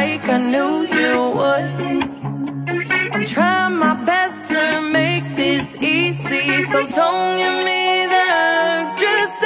like I knew you would. I'm trying my best to make this easy, so don't give me